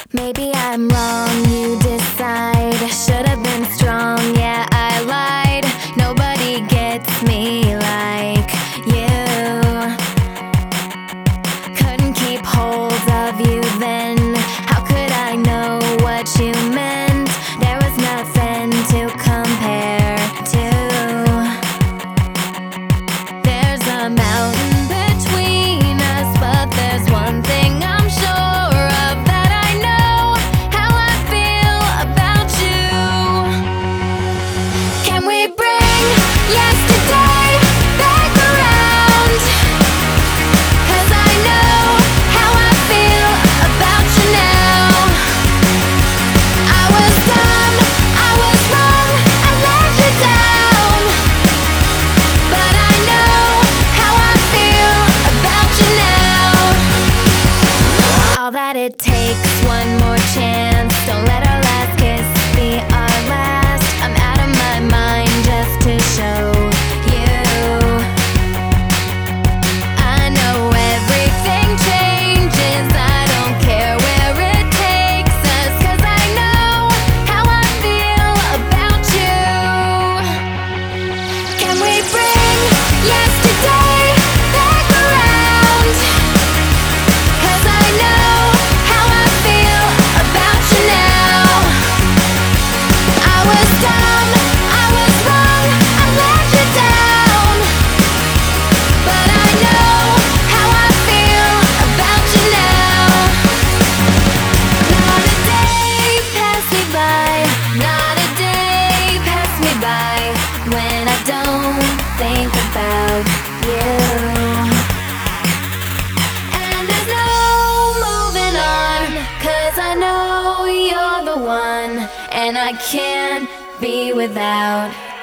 Maybe I'm wrong, you decide. Should have been strong, yeah, I lied. Nobody gets me like you. Couldn't keep hold of you then. How could I know what you meant? There was nothing to compare to. There's a mountain between us, but there's one thing I'm sure of, that I know how I feel about you. Can we bring yesterday back around? 'Cause I know how I feel about you now. I was dumb, I was wrong, I let you down, but I know how I feel about you now. All that it takes, one more chance. Don't let our last kiss be our last. I'm out of my mind just to show you. I know everything changes, I don't care where it takes us, 'cause I know how I feel about you. Can we bring yesterday back around? 'Cause I know how I feel about you now. I was dumb, I was wrong, I let you down, but I know how I feel about you now. Not a day pass me by, not a day pass me by, when I don't think about you. And there's no moving on, 'cause I know you're the one, and I can't be without